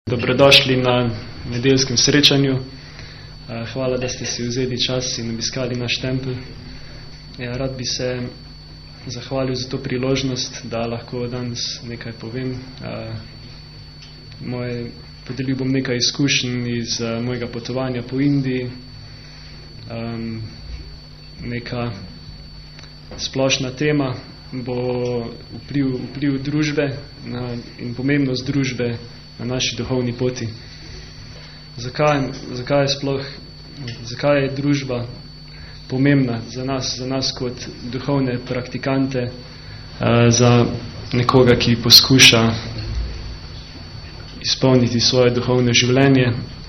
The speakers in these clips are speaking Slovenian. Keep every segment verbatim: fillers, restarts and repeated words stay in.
Dobrodošli na nedeljskem srečanju. Hvala, da ste si vzeli čas in obiskali naš tempelj. Ja, rad bi se zahvalil za to priložnost, da lahko danes nekaj povem. Moje, podelil bom nekaj izkušenj iz mojega potovanja po Indiji. Neka splošna tema bo vpliv, vpliv družbe na, in pomembnost družbe na naši duhovni poti. Zakaj, zakaj je sploh, zakaj je družba pomembna za nas, za nas kot duhovne praktikante, za nekoga, ki poskuša izpolniti svoje duhovno življenje.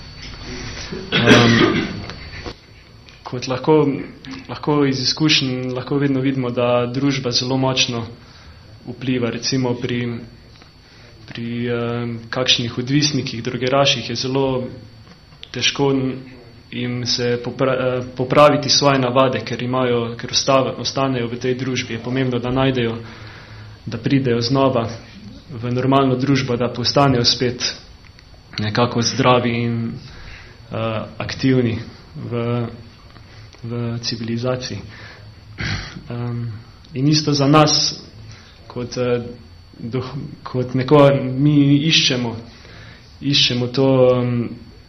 Um, kot lahko, lahko iz izkušenj lahko vedno vidimo, da družba zelo močno vpliva, recimo pri pri eh, kakšnih odvisnikih, drogeraših je zelo težko jim se popra, eh, popraviti svoje navade, ker imajo, ker ostave, ostanejo v tej družbi. Je pomembno, da najdejo, da pridejo znova v normalno družbo, da postanejo spet nekako zdravi in eh, aktivni v, v civilizaciji. Um, in isto za nas, kot eh, Do, kot neko mi iščemo iščemo to um,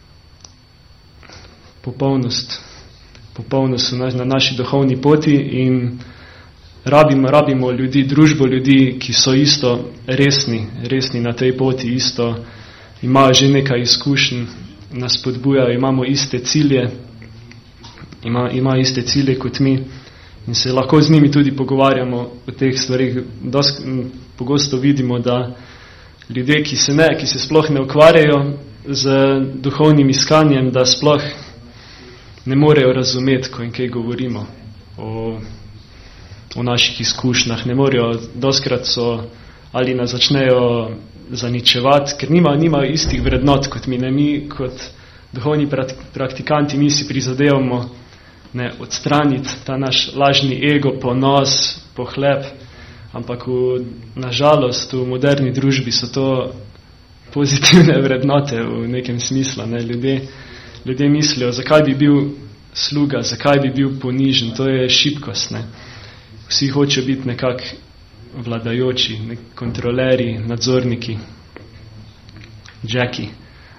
popolnost popolnost na, na naši duhovni poti in rabimo, rabimo ljudi, družbo ljudi, ki so isto resni, resni na tej poti, isto imajo že nekaj izkušenj, nas spodbujajo, imamo iste cilje ima, ima iste cilje kot mi in se lahko z njimi tudi pogovarjamo o teh stvarih. Dost, pogosto vidimo, da ljudje, ki se ne, ki se sploh ne ukvarjajo z duhovnim iskanjem, da sploh ne morejo razumeti, ko in kaj govorimo o, o naših izkušnjah. Ne morejo, doskrat so ali nas začnejo zaničevati, ker nima, nimajo istih vrednot kot mi. Ne, mi kot duhovni praktikanti, mi si prizadevamo ne odstraniti ta naš lažni ego, ponos, pohlep, ampak v, nažalost v moderni družbi so to pozitivne vrednote v nekem smislu. Ne. Ljudje, ljudje mislijo, zakaj bi bil sluga, zakaj bi bil ponižen, to je šibkost. Ne. Vsi hočejo biti nekak vladajoči, nek kontrolerji, nadzorniki, džeki.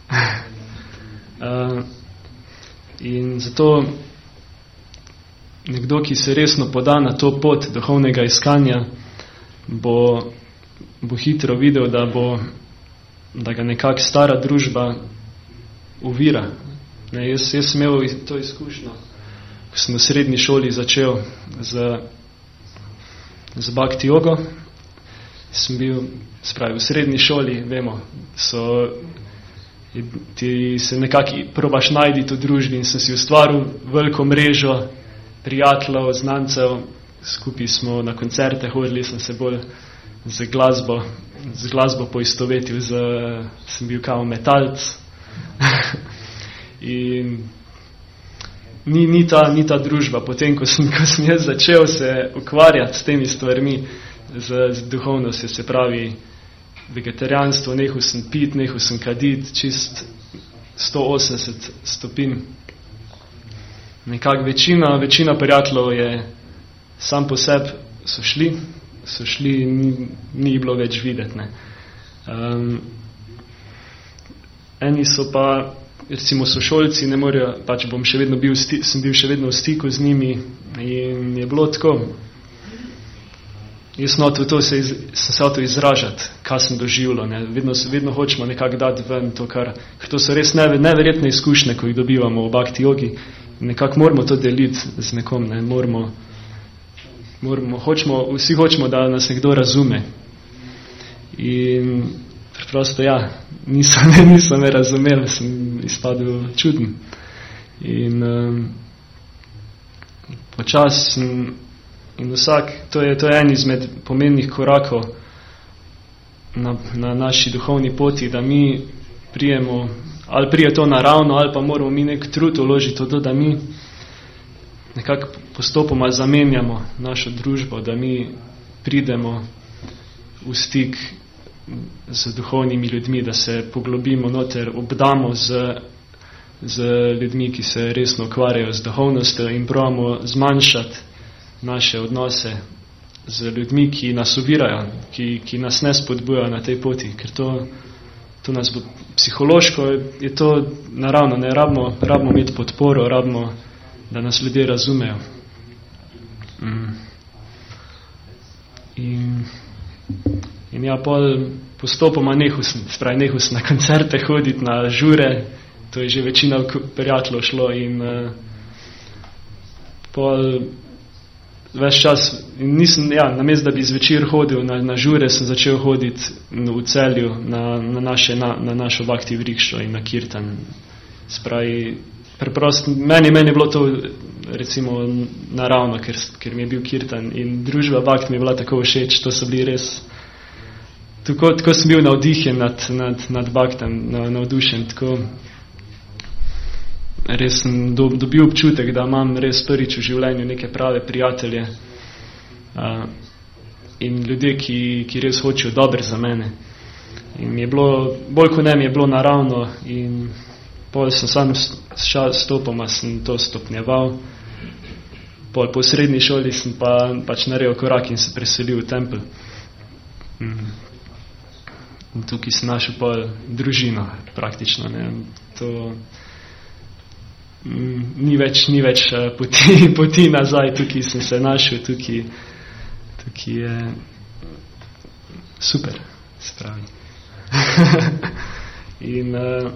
uh, in zato nekdo, ki se resno poda na to pot duhovnega iskanja, bo, bo hitro videl, da, bo, da ga nekak stara družba uvira. Ne, jaz, jaz sem imel to izkušnjo, ko sem v srednji šoli začel z, z bhakti jogo. Sem bil, spravi, v srednji šoli, vemo, so, ti se nekako probaš najti v družbi in sem si ustvaril veliko mrežo prijateljev, znancev, skupaj smo na koncerte hodili, sem se bolj z glasbo, z glasbo poistovetil, z, sem bil kao metalc. In ni, ni, ta, ni ta družba, potem, ko sem, ko sem jaz začel se ukvarjati s temi stvarmi, z, z duhovnostjo, se pravi vegetarijanstvo, nehal sem pit, nehal sem kadit, čist sto osemdeset stopinj. Nekak večina, večina prijateljev je sam po sebi so šli, so šli, ni, ni bilo več videti. Ne. Um, eni so pa, recimo sošolci, ne morejo, pač bom še vedno bil, sti, sem bil še vedno v stiku z njimi in je bilo tako. Jaz sem to se, iz, sem se to izražati, kaj sem doživljal. Ne. Vedno, vedno hočemo nekako dati ven to, kar, ker to so res neverjetne izkušnje, ko jih dobivamo v bhakti jogi. Nekako moramo to deliti z nekom, ne, moramo, moramo, hočemo, vsi hočemo, da nas nekdo razume. In preprosto, ja, niso, ne, niso me razumeli, sem izpadel čuden. In um, počas in vsak, to je, to je en izmed pomembnih korakov na, na naši duhovni poti, da mi prijemo ali prije to naravno, ali pa moramo mi nek trud uložiti v to, da mi nekako postopoma zamenjamo našo družbo, da mi pridemo v stik z duhovnimi ljudmi, da se poglobimo noter, obdamo z, z ljudmi, ki se resno ukvarjajo z duhovnostjo in probamo zmanjšati naše odnose z ljudmi, ki nas ovirajo, ki, ki nas ne spodbujajo na tej poti, ker to, to nas bo psihološko, je to naravno, ne rabimo, rabimo imeti podporo, rabimo, da nas ljudje razumejo. Mm. In, in ja, pol postopoma nehal sem, spravi, nehal sem na koncerte hoditi, na žure, to je že večina prijateljev šlo in uh, pol ves čas, in nisem, ja, namesto da bi zvečer hodil na, na žure, sem začel hoditi v Celju na, na, naše, na, na našo Bhakti Vrikšo in na Kirtan. Spravi, preprosto, meni, meni je bilo to recimo naravno, ker, ker mi je bil Kirtan in družba Bhakti mi je bila tako všeč, to so bili res, tako, tako sem bil navdihen nad, nad, nad Bhaktam, navdušen, tako res sem do, dobil občutek, da imam res prvič v življenju neke prave prijatelje uh, in ljudje, ki, ki res hočejo dobro za mene. In mi je bilo, bolj kot ne mi je bilo naravno in pol sem sam s stopoma sem to stopnjeval. Pol po srednji šoli sem pa pač naredil korak in se preselil v tempelj. Mm. In tukaj sem našel pol družino praktično. Ne. To Ni več, ni več poti, poti nazaj, tukaj sem se našel, tukaj, tukaj je super, se pravi. In uh,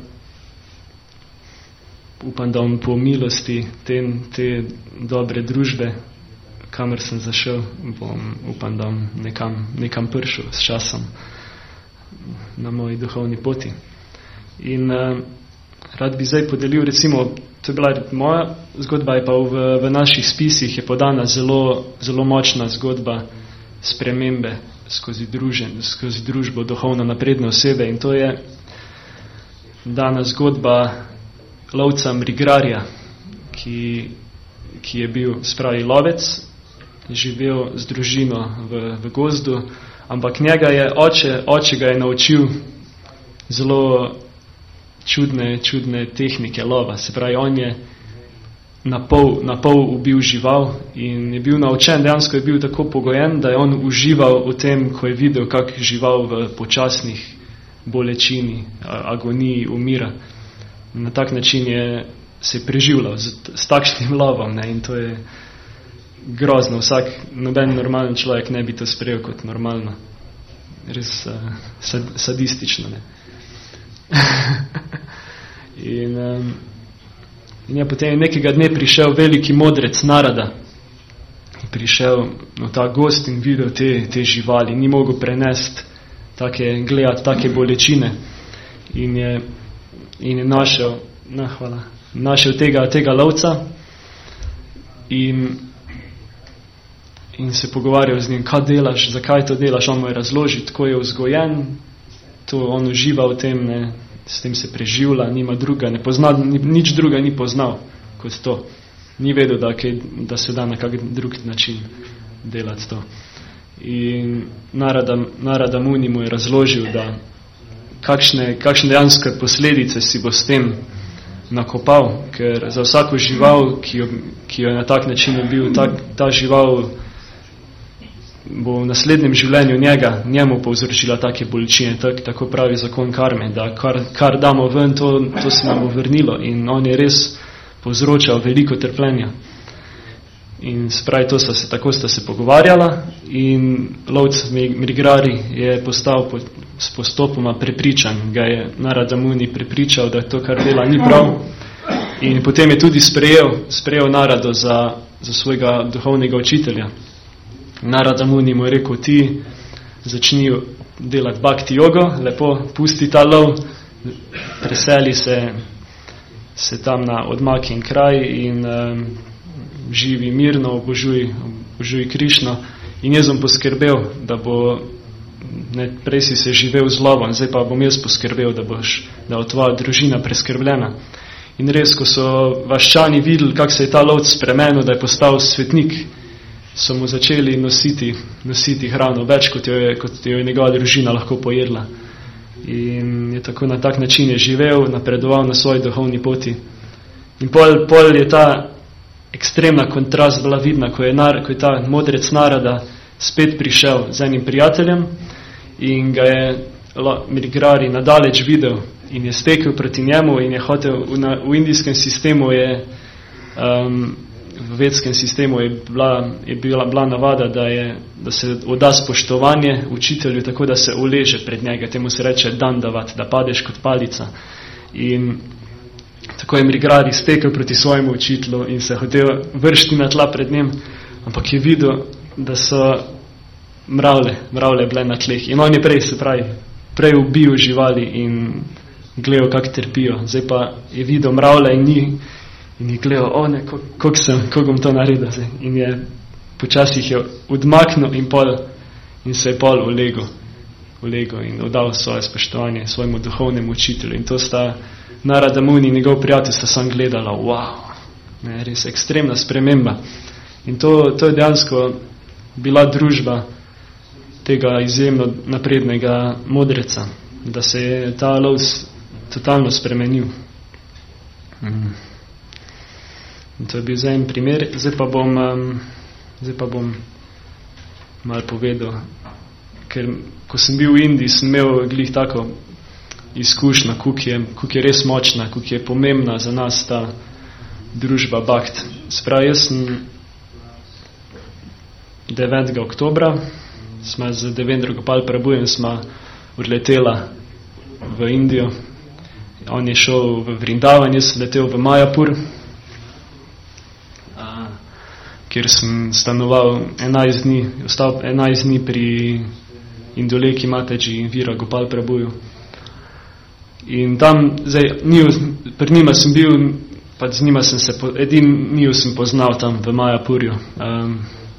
upam, da bom po milosti te, te dobre družbe, kamor sem zašel, bom, upam, da bom nekam, nekam prišel s časom na moji duhovni poti. In uh, rad bi zdaj podelil, recimo, to je bila moja zgodba, je pa v, v naših spisih je podana zelo, zelo močna zgodba spremembe skozi, družen, skozi družbo duhovno napredne osebe in to je dana zgodba lovca Mrigarija, ki, ki je bil spravi lovec, živel z družino v, v gozdu, ampak njega je oče, oče ga je naučil zelo čudne, čudne tehnike lova. Se pravi, on je na pol, na pol ubil žival in je bil naučen, dejansko je bil tako pogojen, da je on užival v tem, ko je videl, kak žival v počasnih bolečini, agoniji umira. Na tak način je se preživljal z, s takšnim lovom, ne, in to je grozno. Vsak, noben normalen človek ne bi to sprejel kot normalno. Res uh, sad, sadistično, ne. in, um, in je potem nekega dne prišel veliki modrec Narada, prišel v ta gost in videl te, te živali, ni mogel prenesti take, gledati take bolečine in je, in je našel, na, hvala, našel tega, tega lovca in, in se pogovarjal z njim, kaj delaš, zakaj to delaš, on mu je razložil, tako je vzgojen, to on uživa v tem, ne, s tem se preživlja, nima druga, ne pozna, ni, nič druga ni poznal kot to. Ni vedel, da, kaj, da se da na kak drug način delati to. In Narada, Narada Muni mu je razložil, da kakšne, kakšne dejanske posledice si bo s tem nakopal, ker za vsako žival, ki jo, ki jo je na tak način bil, ta, ta žival bo v naslednjem življenju njega, njemu povzročila take bolečine, tak, tako pravi zakon karme, da kar, kar damo ven, to, to se nam bo vrnilo in on je res povzročal veliko trpljenja. In spravi, to sta se, tako sta se pogovarjala in lovc Mrigari je postal po, s postopoma prepričan, ga je Narada Muni prepričal, da to, kar dela, ni prav in potem je tudi sprejel, sprejel Narado za, za svojega duhovnega učitelja. Narada Muni mu je rekel, ti začni delati bhakti jogo, lepo pusti ta lov, preseli se, se tam na odmaknjen kraj in um, živi mirno, obožuj, obožuj Krišno in jaz bom poskrbel, da bo, ne, prej si se živel z lovom, zdaj pa bom jaz poskrbel, da boš, da bo tvoja družina preskrbljena. In res, ko so vaščani videli, kak se je ta lovc spremenil, da je postal svetnik, so mu začeli nositi, nositi hrano, več kot jo, je, kot jo je njegova družina lahko pojedla. In je tako na tak način je živel, napredoval na svoji duhovni poti. In pol, pol je ta ekstremna kontrast bila vidna, ko je, nar, ko je ta modrec naroda spet prišel z enim prijateljem in ga je Mrigari nadaleč videl in je stekel proti njemu in je hotel, v, na, v indijskem sistemu je, um, v vedskem sistemu je bila, je bila, bila navada, da, je, da se oda spoštovanje učitelju tako, da se uleže pred njega, temu se reče dandavat, da padeš kot palica. In tako je Mrigari stekel proti svojemu učitelju in se hotel vršiti na tla pred njim, ampak je videl, da so mravlje, mravlje bile na tleh. In on je prej, se pravi, prej ubil živali in gledal, kak trpijo. Zdaj pa je videl mravlje in ni in je gledal, o ne, kako sem, kako bom to naredil. Zdaj. In je počasih je odmaknil in, pol, in se je pol ulegel, ulegel in oddal svoje spoštovanje svojemu duhovnemu učitelju. In to sta Narada Muni in njegov prijatelj sta sam gledala, wow, ne, res ekstremna sprememba. In to, to je dejansko bila družba tega izjemno naprednega modreca, da se je ta Alois totalno spremenil. Mm. In to je bil zdaj en primer. Zdaj pa bom, um, zdaj pa bom malo povedal, ker ko sem bil v Indiji, sem imel glih tako izkušnja, koliko je, koliko je res močna, koliko je pomembna za nas ta družba Bhakt. Sprav, jaz sem devetega oktobra, smo z Devendra Gopal Prabhujem smo odletela v Indijo. On je šel v Vrindavan, jaz sem letel v Majapur, kjer sem stanoval enajst dni, ostal enajst dni pri Indoleki Mataji in Vira Gopal Prabhuju. In tam, zdaj, njiju, pri njima sem bil, pa z njima sem se, edin njiju sem poznal tam v Majapurju. Um,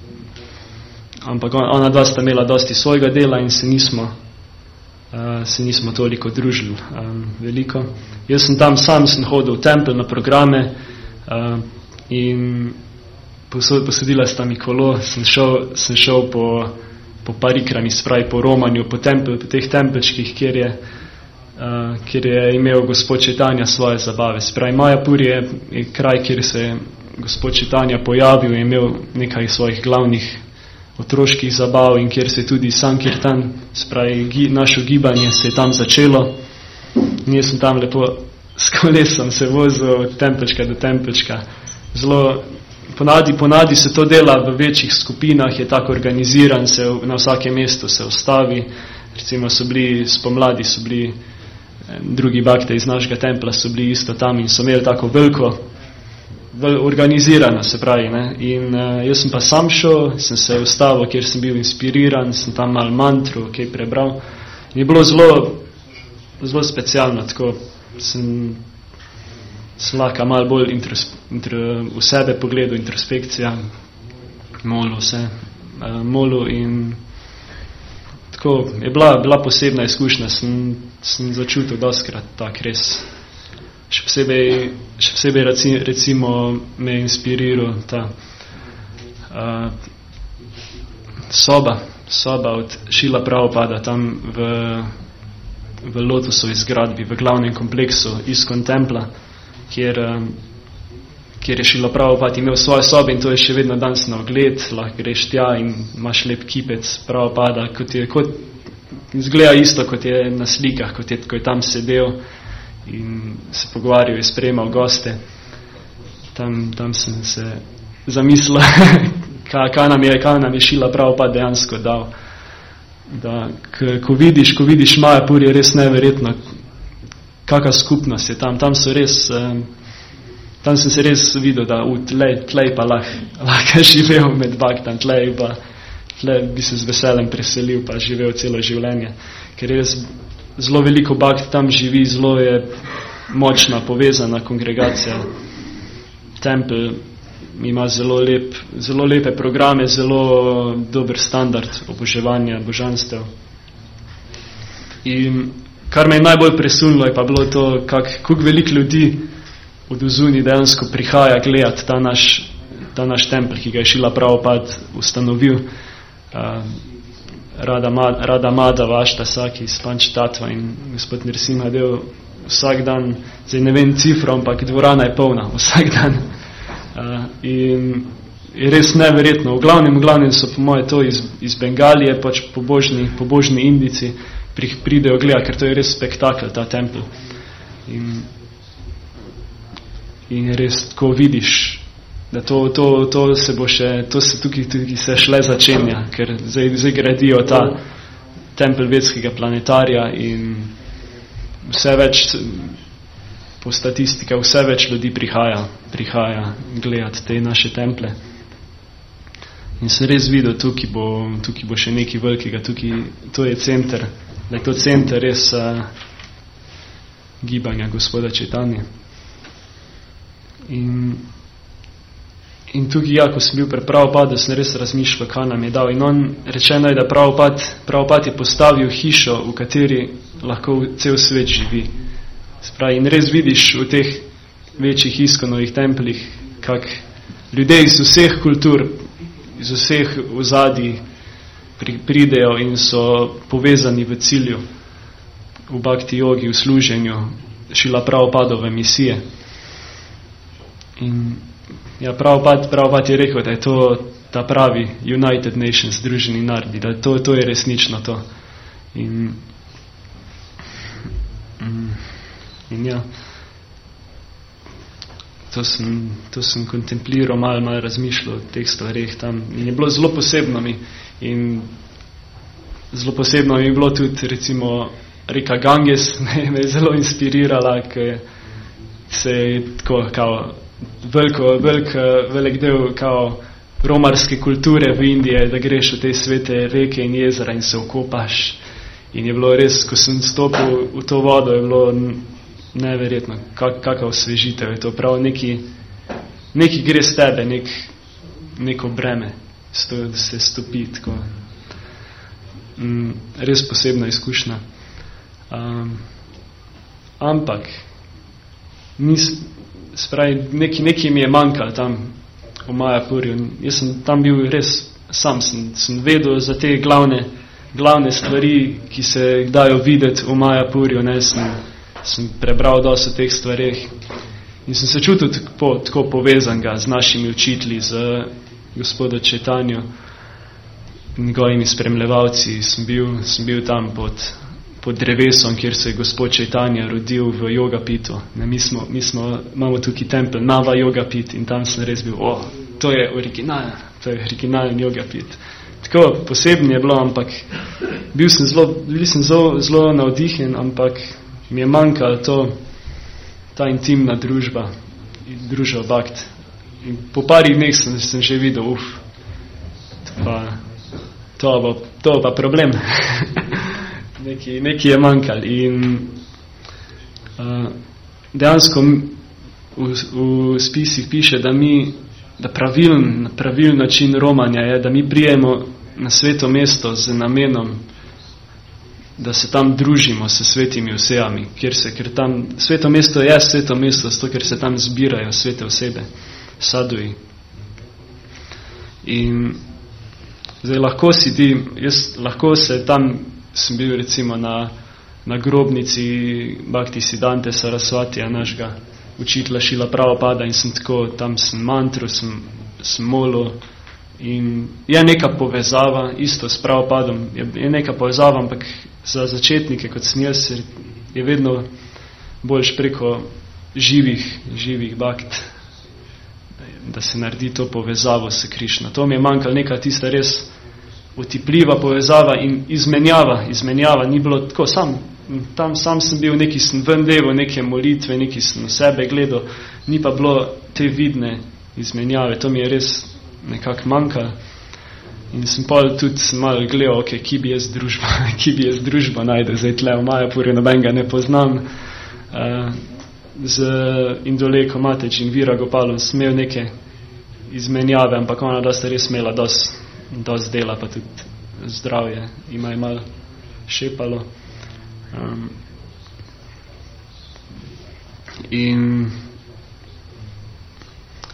ampak ona dva sta imela dosti svojega dela in se nismo, uh, se nismo toliko družili um, veliko. Jaz sem tam sam, sem hodil v tempel na programe uh, in posodila sta mi kolo, sem šel, sem šel po, po parikrami, spravi po romanju, po, tempel, po teh tempelčkih, kjer je, uh, kjer je imel gospod Četanja svoje zabave. Spravi Majapur je, je kraj, kjer se je gospod Četanja pojavil in imel nekaj svojih glavnih otroških zabav in kjer se tudi Sankirtan, spravi gi, našo gibanje se je tam začelo. In jaz sem tam lepo s kolesom se vozil od tempelčka do tempelčka. Zelo Ponadi, ponadi se to dela v večjih skupinah, je tako organiziran, se na vsakem mestu se ustavi. Recimo so bili, spomladi so bili drugi bakte iz našega templa, so bili isto tam in so imeli tako veliko, vel, organizirano, se pravi. Ne? In uh, jaz sem pa sam šel, sem se ustavil, kjer sem bil inspiriran, sem tam malo mantru, kaj prebral. In je bilo zelo, zelo specialno, tako sem slaka malo bolj intros, intro, v sebe pogledal, introspekcija, molu vse, uh, molu in tako je bila, bila posebna izkušnja, sem, sem začutil doskrat tak res, še posebej, še posebej recimo me inspiriral ta uh, soba, soba od Šila Prabhupada tam v, v Lotusovi zgradbi, v glavnem kompleksu Iskon templa, Kjer, kjer je Šila Prabhupada imel svoje sobe in to je še vedno danes na ogled, lahko greš tja in imaš lep kipec Prabhupada, kot je, kot, izgleda isto, kot je na slikah, kot je, ko je tam sedel in se pogovarjal in sprejemal goste. Tam, tam sem se zamislil, kaj, kaj, nam je, kaj nam je Šila Prabhupada dejansko dal. Da, k, ko vidiš, ko vidiš Majapur, je res neverjetno, kakva skupnost je tam, tam so res, um, tam sem se res videl, da v tlej, tlej pa lahko lah živel med Bhaktam, tlej pa tlej bi se z veselem preselil pa živel celo življenje, ker res zelo veliko Bhakt tam živi, zelo je močna, povezana kongregacija. Tempel ima zelo, lep, zelo lepe programe, zelo dober standard oboževanja, božanstev. In kar me je najbolj presunilo, je pa bilo to, kak, koliko veliko ljudi od ozuni dejansko prihaja gledati ta naš, ta naš tempel, ki ga je Šrila Prabhupada ustanovil, uh, Rada, Rada Madhava Ashtasaki iz Panč Tatva in gospod Nrsimha Dev vsak dan, zdaj ne vem cifro, ampak dvorana je polna vsak dan. Uh, in je res neverjetno. V glavnem, v glavnem so po moje to iz, iz Bengalije, pač pobožni, pobožni Indici pri, pridejo gleda, ker to je res spektakel, ta tempel. In, in res tako vidiš, da to, to, to se bo še, to se tukaj, tukaj se šle začenja, ker zdaj, zdaj gradijo ta tempel vedskega planetarija in vse več, po statistika, vse več ljudi prihaja, prihaja gledati te naše temple. In sem res videl, tukaj bo, tukaj bo še nekaj velikega, tukaj, to je center, da je to center res uh, gibanja gospoda Čaitanje. In, in tukaj, ja, ko sem bil pri Prabhupadu, sem res razmišljal, kaj nam je dal. In on rečeno je, da Prabhupad, Prabhupad je postavil hišo, v kateri lahko cel svet živi. Spravi, in res vidiš v teh večjih iskonovih templih, kak ljudje iz vseh kultur, iz vseh ozadij pri, pridejo in so povezani v cilju, v bhakti jogi, v služenju Šrila Prabhupadove misije. In ja, Prabhupad, Prabhupad je rekel, da je to ta pravi United Nations, združeni narodi, da to, to je resnično to. In, in ja, to sem, to sem kontempliral, malo, malo razmišljal o teh stvareh tam. In je bilo zelo posebno mi. In zelo posebno mi je bilo tudi, recimo, reka Ganges, me je zelo inspirirala, ker se je tako, kao, veliko, velik, velik del, kao, romarske kulture v Indiji, da greš v te svete reke in jezera in se okopaš. In je bilo res, ko sem stopil v to vodo, je bilo neverjetno, kak, kakva osvežitev je to. Prav neki, neki gre z tebe, nek, neko breme, sto, da se stopi tako. Mm, res posebna izkušnja. Um, ampak, nis, spravi, neki, neki mi je manjkal tam v Majapurju. Jaz sem tam bil res sam, sem, sem vedel za te glavne, glavne stvari, ki se dajo videti v Majapurju, ne, sem, sem prebral dosti o teh stvareh in sem se čutil tako, tako povezanga z našimi učitelji, z gospodom Čaitanjo, njegovimi spremljevalci. Sem bil, sem bil tam pod, pod drevesom, kjer se je gospod Čaitanja rodil v Yogapitu. Ne, mi, smo, mi smo, imamo tukaj tempel Nava Yogapit in tam sem res bil, o, to je originalen, to je originalen Yogapit. Tako posebno je bilo, ampak bil sem zelo, bil sem zelo, zelo navdihen, ampak mi je manjkalo to, ta intimna družba, družba bhakt. In po parih dneh sem, sem že videl, uf, to pa, to bo, to pa problem. neki, neki je manjkal. In uh, dejansko v, v spisih piše, da mi, da pravilen, pravilen način romanja je, da mi prijemo na sveto mesto z namenom, da se tam družimo s svetimi osebami, kjer se, ker tam, sveto mesto je sveto mesto, zato ker se tam zbirajo svete osebe, saduji. In zdaj lahko si ti, jaz lahko se tam, sem bil recimo na, na grobnici Bhakti Siddhante Sarasvatija, našega učitelja Šrila Prabhupada, in sem tako, tam sem mantru, sem, sem molil. In je neka povezava, isto s Prabhupadom, je, je neka povezava, ampak za začetnike, kot sem jaz, je vedno boljš preko živih, živih bhakt, da se naredi to povezavo s Krišno. To mi je manjkalo, neka tista res otipljiva povezava in izmenjava, izmenjava, ni bilo tako, sam, tam sam sem bil, neki sem vendevo, neke molitve, neki sem na sebe gledal, ni pa bilo te vidne izmenjave, to mi je res nekako manjkalo. In sem pa tudi malo gledal, okay, ki bi jaz družbo, ki bi jaz družbo najdel, zdaj tle v Majapurju, nobenega ne poznam. Uh, z Indoleko Mateč in Vira Gopalom sem imel neke izmenjave, ampak ona da sta res imela dosti dosti dela, pa tudi zdravje ima je malo šepalo. Um, in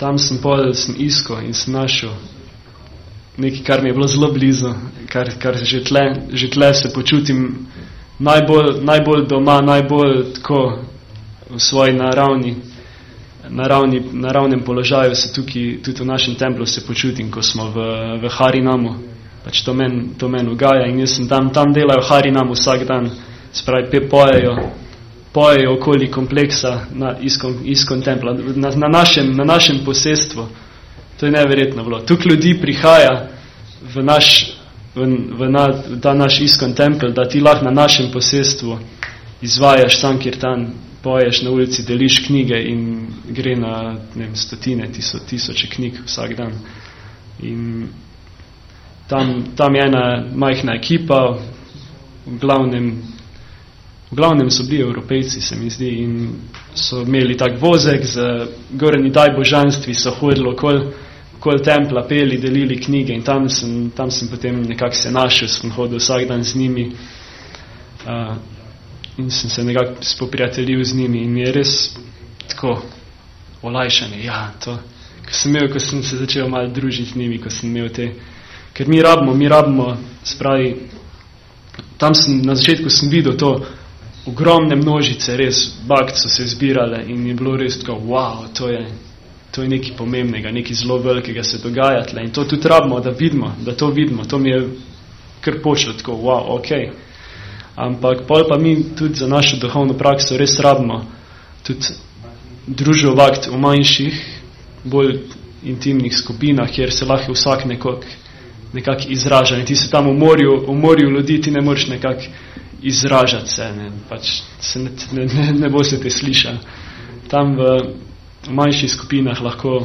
tam sem pol, sem iskal in sem našel nekaj, kar mi je bilo zelo blizu, kar, kar že, tle, že tle se počutim najbolj, najbolj doma, najbolj tako v svoji naravni, naravni, naravnem položaju se tukaj, tudi v našem templu se počutim, ko smo v, v Harinamu. Pač to men, to men ugaja in jaz sem tam, tam delajo Harinam vsak dan, spravi pe pojejo, pojejo okoli kompleksa na iskon, iskon templa, na, na, našem, na našem posestvu. To je neverjetno bilo. Tuk ljudi prihaja v naš, v, v na, ta naš iskon tempel, da ti lahko na našem posestvu izvajaš sankirtan, poješ na ulici, deliš knjige in gre na ne vem, stotine, tiso, tisoče knjig vsak dan. In Tam, tam je ena majhna ekipa, v glavnem, v glavnem so bili Evropejci, se mi zdi, in so imeli tak vozek z goreni daj božanstvi, so hodili okol, okol templa, peli, delili knjige in tam sem, tam sem potem nekako se našel, sem hodil vsak dan z njimi uh, in sem se nekako spoprijateljil z njimi in mi je res tako olajšanje, ja, to, ko sem imel, ko sem se začel malo družiti z njimi, ko sem imel te. Ker mi rabimo, mi rabimo, spravi, tam sem, na začetku sem videl to ogromne množice, res, bakt so se zbirale in je bilo res tako, wow, to je, to je nekaj pomembnega, nekaj zelo velikega se dogaja tle in to tudi rabimo, da vidimo, da to vidimo, to mi je kar počelo tako, wow, ok. Ampak pol pa mi tudi za našo duhovno prakso res rabimo tudi družovakt v manjših, bolj intimnih skupinah, kjer se lahko vsak nekako nekako izraža in ti se tam v morju, v morju ljudi ti ne moreš nekako izražati se, ne, pač se ne, ne, ne bo se te slišal. Tam v, v manjših skupinah lahko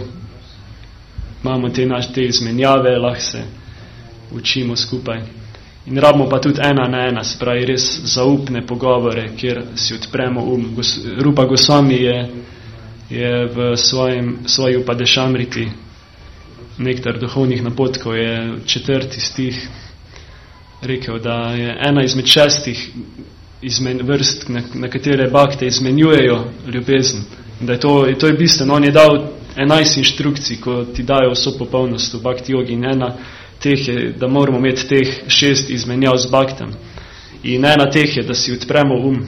imamo te naše te izmenjave, lahko se učimo skupaj. In rabimo pa tudi ena na ena, se pravi res zaupne pogovore, kjer si odpremo um. Gos, Rupa Goswami je, je v svojem, svoji Upadešamriti nektar duhovnih napotkov je četrti stih rekel, da je ena izmed šestih izmen, vrst, na, na katere bakte izmenjujejo ljubezen. Da je to, to je bistveno. On je dal enajst inštrukcij, ko ti dajo vso popolnost v bakti jogi in ena teh je, da moramo imeti teh šest izmenjav z baktem. In ena teh je, da si odpremo um.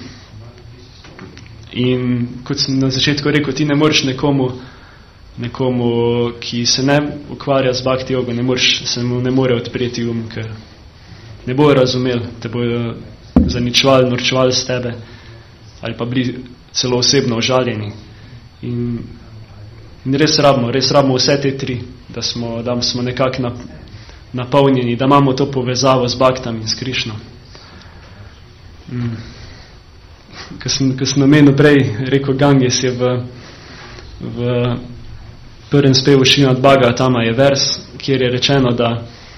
In kot sem na začetku rekel, ti ne moreš nekomu nekomu, ki se ne ukvarja z bhakti jogo, ne moreš, se mu ne more odpreti um, ker ne bo razumel, te bojo zaničvali, norčvali z tebe ali pa bili celo osebno užaljeni. In, in res rabimo, res rabimo vse te tri, da smo, da smo nekako na, napolnjeni, da imamo to povezavo z bhaktam in s Krišno. Mm. Ko sem, ko sem namenil prej rekel Ganges je v, v prvem spevu Šrimad Bhagavatama je vers, kjer je rečeno, da,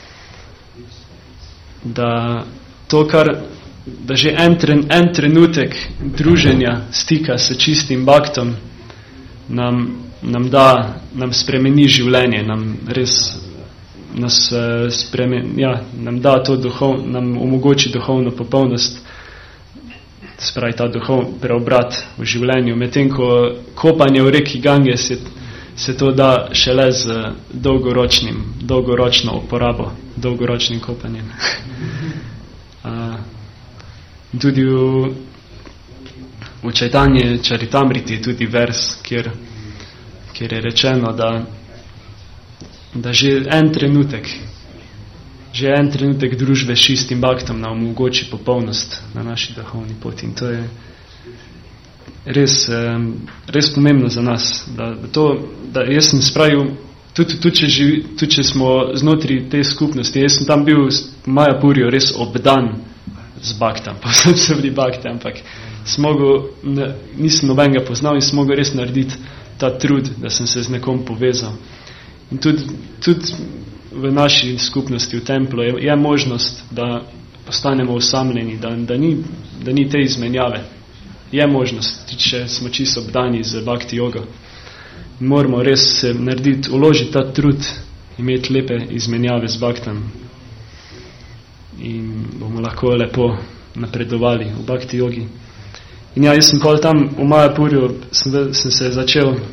da to, kar, da že en, tren, en trenutek druženja, stika s čistim bhaktom, nam, nam da, nam spremeni življenje, nam res nas spremeni, ja, nam da to duhov, nam omogoči duhovno popolnost, spravi ta duhov preobrat v življenju. Medtem ko kopanje v reki Ganges je se to da šele z dolgoročnim, dolgoročno uporabo, dolgoročnim kopanjem. uh, tudi v, v Čajtanje Čaritamriti je tudi vers, kjer, kjer je rečeno, da, da že en trenutek, že en trenutek družbe s čistim bhaktom nam omogoči popolnost na naši duhovni poti. In to je res, res pomembno za nas, da, da to, da jaz sem spravil, tudi, tudi, če živi, tudi če smo znotri te skupnosti, jaz sem tam bil v Majapurju res obdan z bhaktam, pa sem se bili bhakti, ampak smogel, ne, nisem nobenega poznal in smogel res narediti ta trud, da sem se z nekom povezal. In tudi, tudi v naši skupnosti, v templu, je, je možnost, da postanemo osamljeni, da, da, ni, da ni te izmenjave. Je možnost, če smo čisto obdani z bhakti jogo. Moramo res narediti, uložiti ta trud, imeti lepe izmenjave z bhaktam. In bomo lahko lepo napredovali v bhakti jogi. In ja, jaz sem pol tam v Majapurju, sem, sem se začel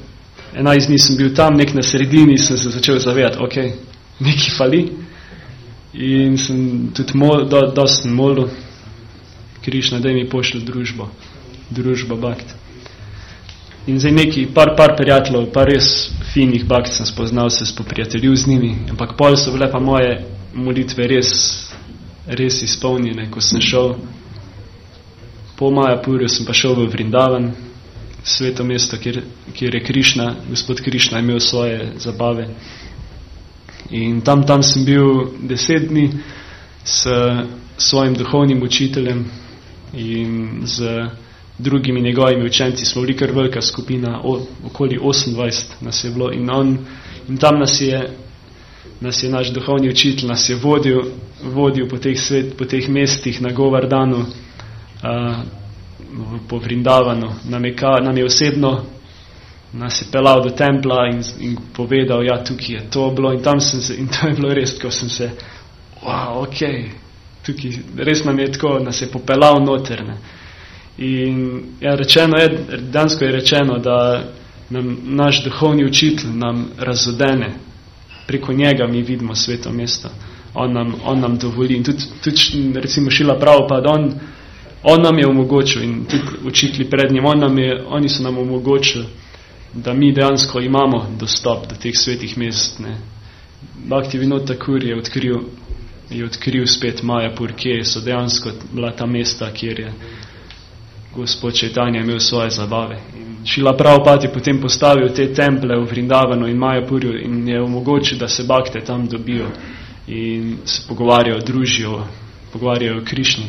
enajst dni sem bil tam, nek na sredini, sem se začel zavedati, ok, nekaj fali. In sem tudi mol, do, dost molil, Krišna, da mi pošlje družbo, družbo bakt. In zdaj neki, par, par prijateljev, par res finih bakt sem spoznal, se spoprijateljil z njimi, ampak pol so bile pa moje molitve res, res izpolnjene, ko sem šel po Majapurju, sem pa šel v Vrindavan, sveto mesto, kjer, kjer je Krišna, gospod Krišna imel svoje zabave. In tam, tam sem bil deset dni s svojim duhovnim učiteljem in z drugimi njegovimi učenci. Smo bili kar velika skupina, o, okoli osemindvajset nas je bilo. In, on, in tam nas je, nas je naš duhovni učitelj nas je vodil, vodil po teh, svet, po teh mestih na Govardhanu, a, po Vrindavanu. Nam je, ka, nam je osebno nas je pelal do templa in, in povedal, ja, tukaj je to bilo. In, tam sem se, in to je bilo res, ko sem se, wow, ok, tukaj, res nam je tako, nas je popelal noter. Ne. In ja, rečeno je, dansko je rečeno, da nam naš duhovni učitelj nam razodene, preko njega mi vidimo sveto mesto. On nam, on nam dovoli. In tudi, tudi recimo Šila Prabhupada, on, on nam je omogočil in tudi učitelji pred njim, on nam je, oni so nam omogočili, da mi dejansko imamo dostop do teh svetih mest. Ne. Bhaktivinoda Thakur je odkril, je odkril spet Majapur, kje so dejansko bila ta mesta, kjer je gospod Čaitanja imel svoje zabave. In Šila Prabhupada je potem postavil te temple v Vrindavanu in Majapurju in je omogočil, da se bakte tam dobijo in se pogovarjajo, družijo, pogovarjajo o Krišni.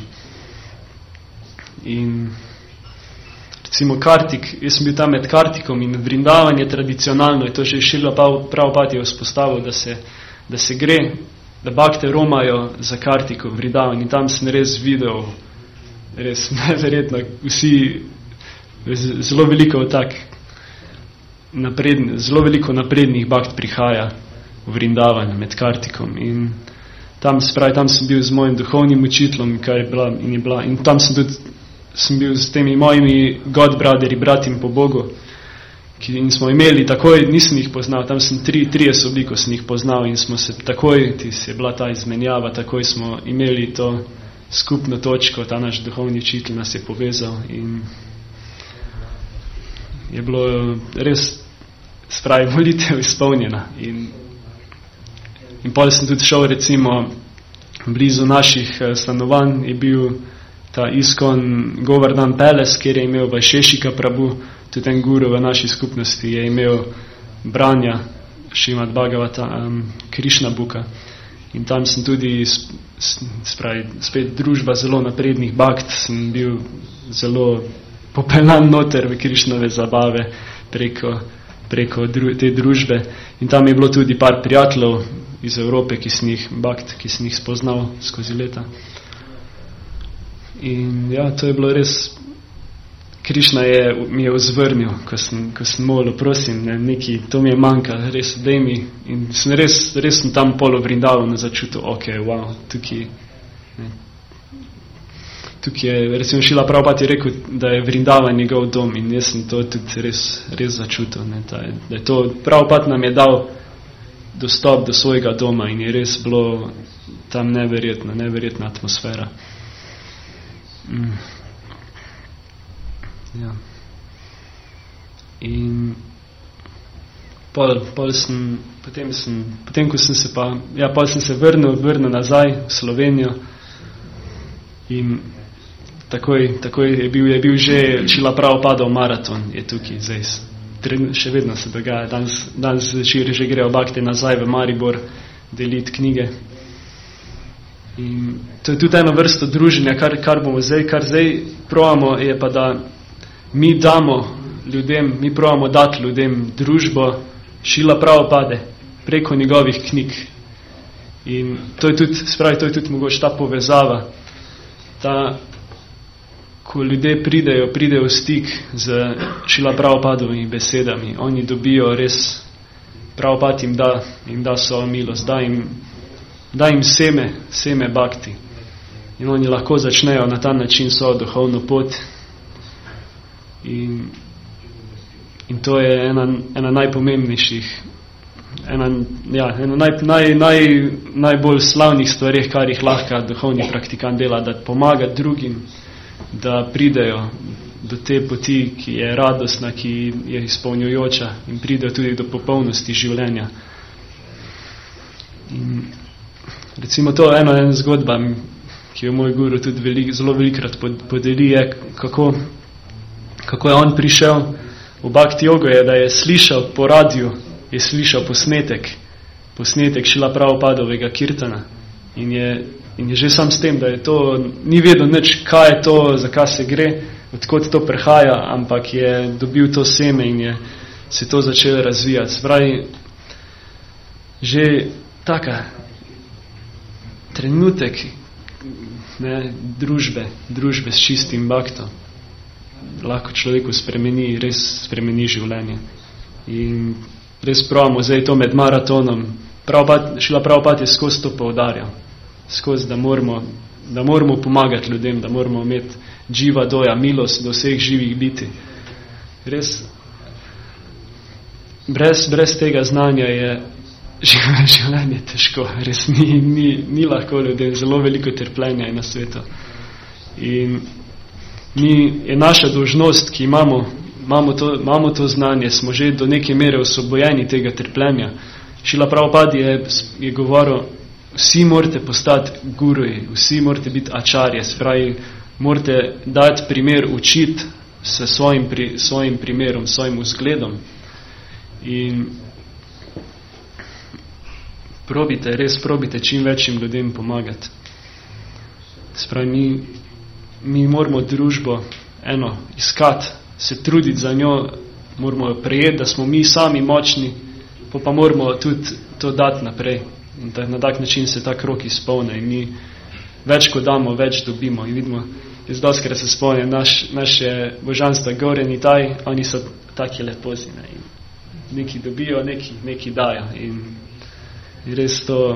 In recimo Kartik, jaz sem bil tam med Kartikom in Vrindavan je tradicionalno, je to že Šila Prabhupada je vzpostavil, da se, da se gre, da bakte romajo za Kartiko v Vrindavan in tam sem res videl, res neverjetno, vsi, zelo veliko tak napredn, zelo veliko naprednih bakt prihaja v Vrindavan med Kartikom in tam, spravi, tam sem bil z mojim duhovnim učiteljem, kar je bila in je bila, in tam sem tudi sem bil s temi mojimi God brotherji, bratim po Bogu, ki, in smo imeli takoj, nisem jih poznal, tam sem tri, trije so bili, ko sem jih poznal in smo se takoj, ti se je bila ta izmenjava, takoj smo imeli to skupno točko, ta naš duhovni učitelj nas je povezal in je bilo res spravi molitev izpolnjena. In, in potem sem tudi šel recimo blizu naših stanovanj, je bil ta Iskon Govardhan Palace, kjer je imel Vajšešika Prabhu, tudi en guru v naši skupnosti je imel branja Šrimad Bhagavata, um, Krišna Buka. In tam sem tudi spravi, spet družba zelo naprednih bakt, sem bil zelo popelnan noter v Krišnove zabave preko, preko dru, te družbe. In tam je bilo tudi par prijateljev iz Evrope, ki sem jih bakt, ki sem jih spoznal skozi leta. In ja, to je bilo res, Krišna je, mi je vzvrnil, ko sem, ko sem molil, prosim, ne, neki, to mi je manjka, res, daj mi. In sem res, res sem tam polo Vrindavanu začutil, ok, wow, tukaj, ne. Tukaj je, recimo Šila Prabhupada je rekel, da je Vrindavan njegov dom in jaz sem to tudi res, res začutil, ne, da je, da je to, Prabhupada nam je dal dostop do svojega doma in je res bilo tam neverjetna, neverjetna atmosfera. Mm. Ja. In pol, pol sem, potem sem, potem ko sem se pa, ja, pol sem se vrnil, vrnil nazaj v Slovenijo in takoj, takoj je bil, je bil že Šila Prabhupada maraton, je tukaj, zdaj, še vedno se dogaja, danes, danes zvečer že grejo bakte nazaj v Maribor deliti knjige. In to je tudi eno vrsto druženja, kar, kar bomo zdaj, kar zdaj probamo, je pa, da mi damo ljudem, mi probamo dati ljudem družbo Šila Prabhupade preko njegovih knjig. In to je tudi, spravi, to je tudi mogoče ta povezava, ta, ko ljudje pridejo, pridejo v stik z Šila Prabhupadovimi besedami, oni dobijo res, Prabhupada jim da, jim da svojo milost, da jim da jim seme, seme bakti. In oni lahko začnejo na ta način svojo duhovno pot. In, in to je ena, ena najpomembnejših, ena, ja, ena naj, naj, naj, najbolj slavnih stvarih, kar jih lahko duhovni praktikant dela, da pomaga drugim, da pridejo do te poti, ki je radostna, ki je izpolnjujoča in pridejo tudi do popolnosti življenja. In recimo to eno ena zgodba, ki jo moj guru tudi velik, zelo velikrat podeli, je, kako, kako je on prišel v Bhakti jogo, je, da je slišal po radiju, je slišal posnetek, posnetek Šrila Prabhupadovega kirtana in je, in je že sam s tem, da je to, ni vedel nič, kaj je to, za kaj se gre, odkot to prihaja, ampak je dobil to seme in je se to začelo razvijati. Spravi, že taka trenutek ne, družbe, družbe s čistim bhaktom lahko človeku spremeni, res spremeni življenje. In res pravimo zdaj to med maratonom. Šrila Prabhupada je skozi to poudarjal. Skozi, da moramo, da moramo pomagati ljudem, da moramo imeti dživa doja, milost do vseh živih biti. Res, brez, brez tega znanja je življenje težko. Res ni, ni, ni lahko ljudem, zelo veliko trpljenja je na svetu. In mi je naša dolžnost, ki imamo, imamo, to, imamo to znanje, smo že do neke mere osvobojeni tega trpljenja. Šrila Prabhupada je, je govoril, vsi morate postati guruji, vsi morate biti ačarje, spravi, morate dati primer, učiti se svojim, pri, svojim primerom, svojim vzgledom. In probite, res probite čim večjim ljudem pomagati. Spravi, mi mi moramo družbo eno iskati, se truditi za njo, moramo jo prejeti, da smo mi sami močni, pa pa moramo tudi to dati naprej. In tak, na tak način se ta krog izpolne in mi več, ko damo, več dobimo. In vidimo, jaz doskrat se spomnim, naš, naše božanstva Gore in Taj, oni so taki lepozi, ne, in neki dobijo, neki, neki dajo. In, in res to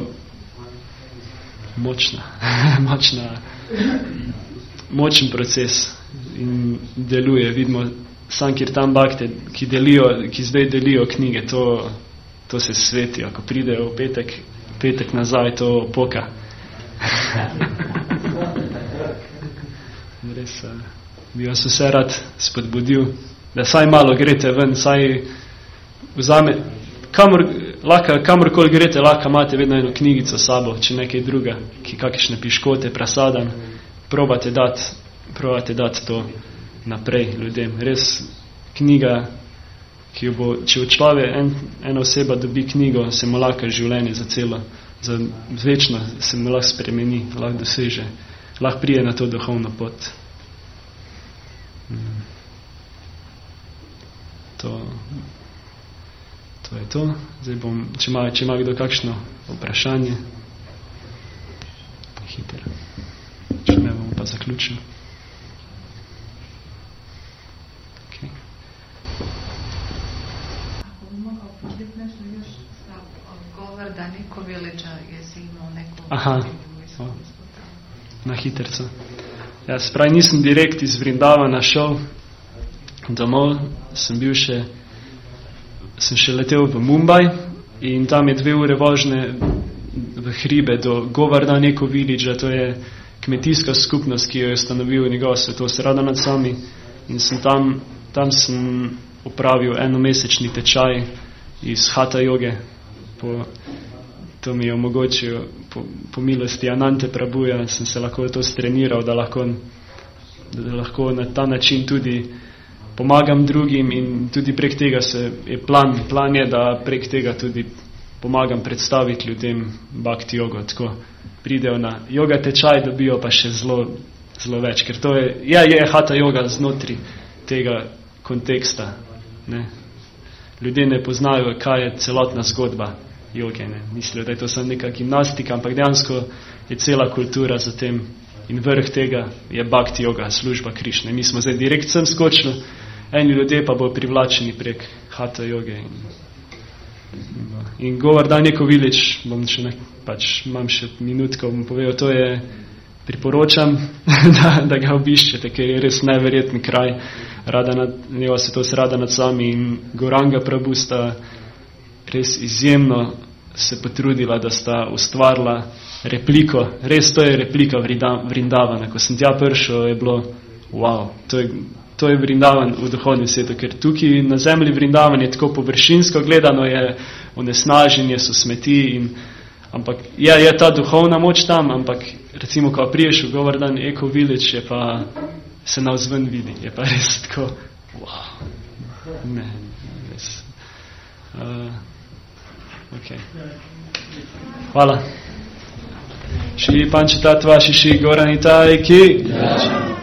močna, močna močen proces in deluje. Vidimo Sankirtan Bhakte, ki, delijo, ki zdaj delijo knjige, to, to se svetijo. Ko pridejo v petek, petek nazaj, to poka. Res bi vas vse rad spodbudil, da saj malo grete ven, saj vzame, kamor, lahko, kamorkoli grete, lahko imate vedno eno knjigico sabo, če nekaj druga, ki kakšne piškote, prasadan, probate dati, probate dati to naprej ljudem. Res knjiga, ki jo bo, če v človek, en, ena oseba dobi knjigo, se mu lahko življenje za celo, za večno se mu lahko spremeni, lahko doseže, lahko prije na to duhovno pot. To, to je to. Zdaj bom, če ima, če ima kdo kakšno vprašanje, hitro. Če ne, bomo pa zaključili. Okay. Ako bi mogao početi nešto još sa govor da neko veliča, jesi imao neko... Aha, o, na hitrco. Ja, spravi, nisem direkt iz Vrindavana šel domov, sem bil še, sem še letel v Mumbai in tam je dve ure vožne v hribe do Govardhan Eco Village, to je kmetijska skupnost, ki jo je ustanovil njegov svetost Radhanath Swami, in sem tam, tam sem opravil enomesečni tečaj iz Hatha joge. Po, to mi je omogočil po, po milosti Anante Prabhuja, sem se lahko to streniral, da lahko, da lahko na ta način tudi pomagam drugim in tudi prek tega se je plan, plan je, da prek tega tudi pomagam predstaviti ljudem Bhakti jogo, tako pridejo na joga tečaj, dobijo pa še zelo, zelo več, ker to je, je, je Hatha joga znotri tega konteksta. Ne. Ljudje ne poznajo, kaj je celotna zgodba joge. Ne. Mislijo, da je to samo neka gimnastika, ampak dejansko je cela kultura za tem in vrh tega je Bhakti joga, služba Krišne. Mi smo zdaj direkt sem skočili, eni ljudje pa bo privlačeni prek Hatha joge. In, in Govardhan Eco Village, bom še nek, pač imam še minutko, bom povedal, to je priporočam, da, da ga obiščete, ker je res neverjetni kraj. Rada nad, Njeva svetost Rada nad Swami in Gauranga Prabhu sta res izjemno se potrudila, da sta ustvarila repliko. Res to je replika Vrindavana. Ko sem tja prišel, je bilo wow, to je, to je Vrindavan v duhovnem svetu, ker tukaj na zemlji Vrindavan je tako površinsko gledano, je onesnaženje, so smeti in ampak je, je ta duhovna moč tam, ampak recimo, ko priješ v Govardhan Eco Village, je pa se navzven vidi, je pa res tako, wow, ne, res. Uh, ok. Hvala. Shri Panchatattva Shri Gauranitai ki.